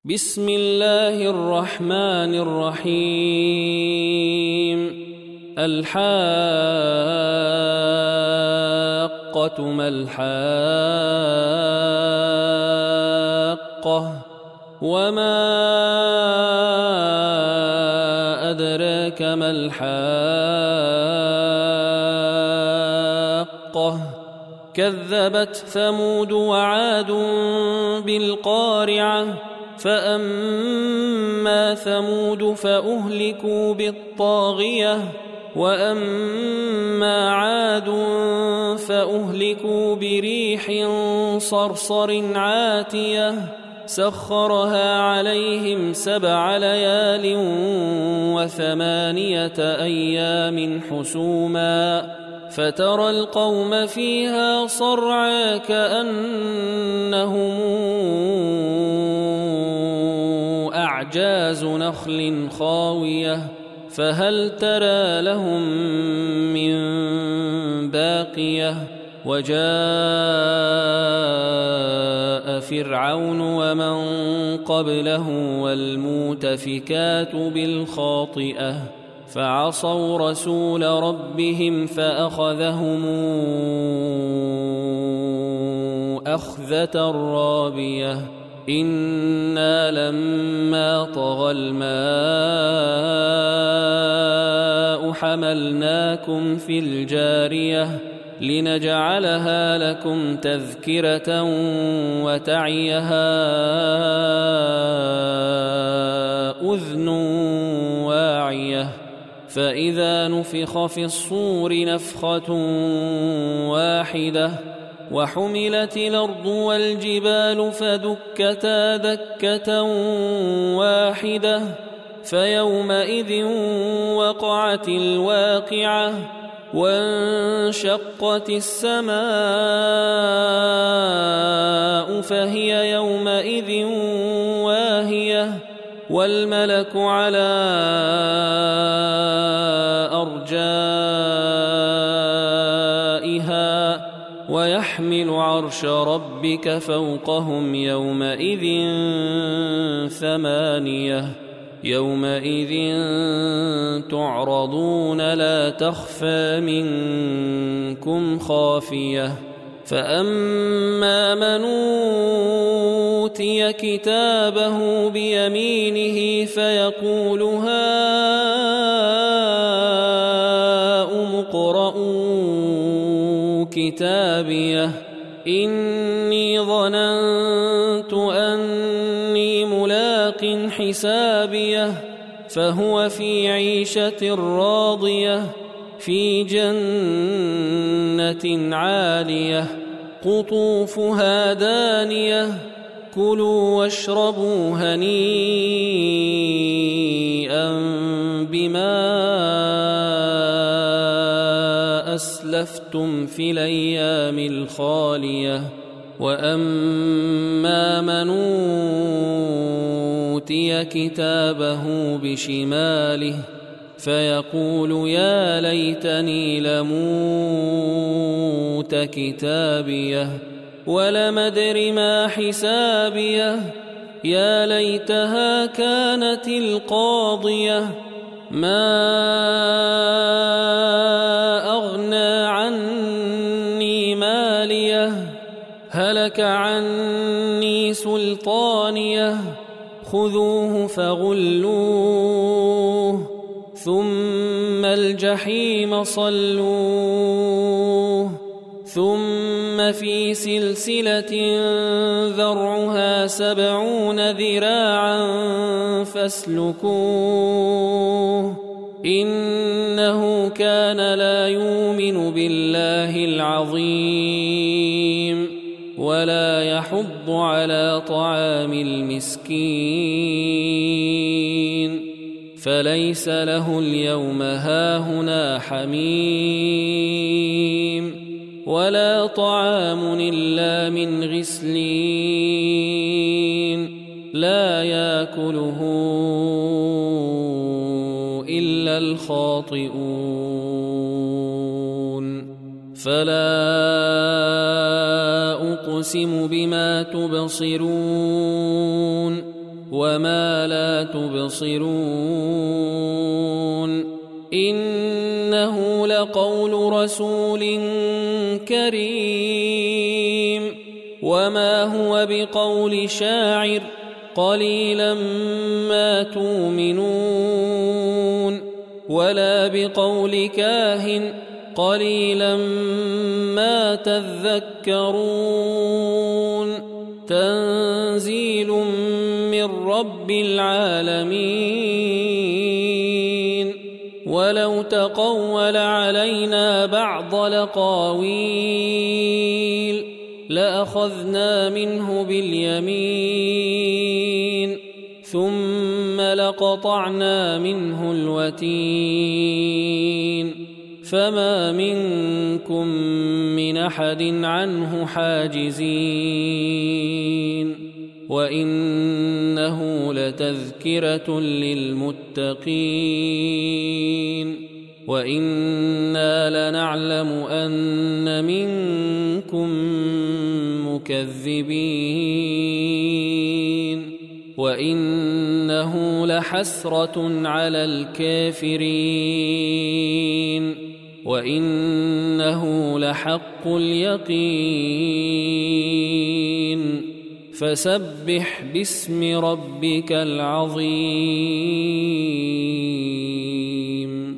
بسم الله الرحمن الرحيم. الحاقة ما الحاقة وما أدراك ما الحاقة كذبت ثمود وعاد بالقارعة فأما ثمود فأهلكوا بالطاغية وأما عاد فأهلكوا بريح صرصر عاتية سخرها عليهم 7 ليال و8 أيام حسوما فترى القوم فيها صرعى كأنهم أعجاز نخل خاوية فهل ترى لهم من باقية وجاء فرعون ومن قبله والمؤتفكات بالخاطئة فعصوا رسول ربهم فأخذهم أخذة رابية إنا لما طغى الماء حملناكم في الجارية لنجعلها لكم تذكرة وتعيها أذن واعية فإذا نفخ في الصور نفخة واحدة وحملت الأرض والجبال فدكتا دكة واحدة فيومئذ وقعت الواقعة وانشقت السماء فهي يومئذ واهية والملك على أرجائها ويحمل عرش ربك فوقهم يومئذ 8 يومئذ تعرضون لا تخفى منكم خافية فأما من أوتي كتابه بيمينه فيقول هاؤم اقرءوا كتابيه إني ظننت أني ملاق حسابيه فهو في عيشة راضية في جنة عالية قطوفها دانية كلوا واشربوا هنيئا بما أسلفتم في الأيام الخالية وأما من أوتي كتابه بشماله فيقول يا ليتني لموت كتابيه ولم أدر ما حسابيه يا ليتها كانت القاضية ما أغنى عني ماليه هلك عني سلطانيه خذوه فغلوه ثم الجحيم صلوه ثم في سلسلة ذرعها 70 ذراعا فاسلكوه إنه كان لا يؤمن بالله العظيم ولا يحض على طعام المسكين فليس له اليوم هاهنا حميم ولا طعام إلا من غسلين لا يأكله إلا الخاطئون فلا أقسم بما تبصرون وما لا تبصرون إنه لقول رسول كريم وما هو بقول شاعر قليلا ما تؤمنون ولا بقول كاهن قليلا ما تذكرون تنزيل من رب العالمين ولو تقول علينا بعض الأقاويل لأخذنا منه باليمين ثم لقطعنا منه الوتين فما منكم من أحد عنه حاجزين وإنه لتذكرة للمتقين وإنا لنعلم أن منكم مكذبين وإنه لحسرة على الكافرين وإنه لحق اليقين فسبح باسم ربك العظيم